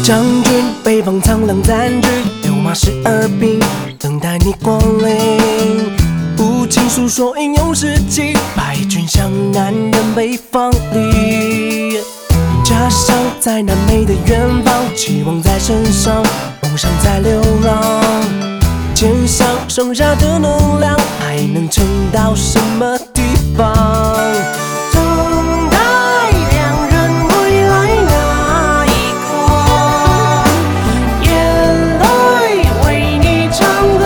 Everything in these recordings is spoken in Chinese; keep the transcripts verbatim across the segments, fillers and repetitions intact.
将军，北方苍凉暂居，六马十二兵，等待你光临。无情诉说英勇事迹，败军向南人北方里。家乡在南美的远方，期望在身上，梦想在流浪。肩上剩下的能量，还能撑到什么地方？等待两人归来那一刻，眼泪为你唱歌。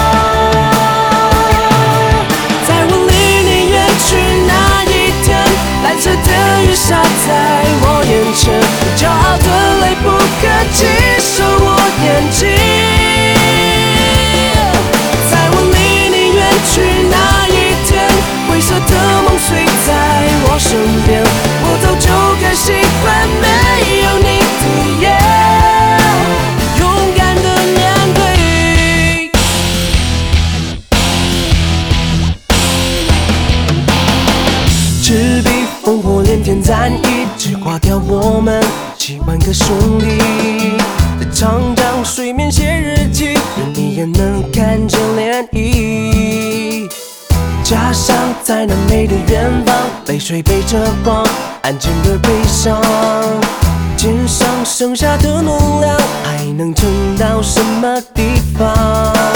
在我离你远去那一天，蓝色的雨洒在我眼前，骄傲的泪不可及上我眼睛。去那一天，灰色的梦碎在我身边，我早就该习惯没有你的夜，勇敢的面对。赤壁烽火连天战役，只垮掉我们几万个兄弟。在长江水面写日记，任你也能看见涟漪。家乡在南美的远方，泪水背着光，安静而悲伤。肩上剩下的能量，还能撑到什么地方？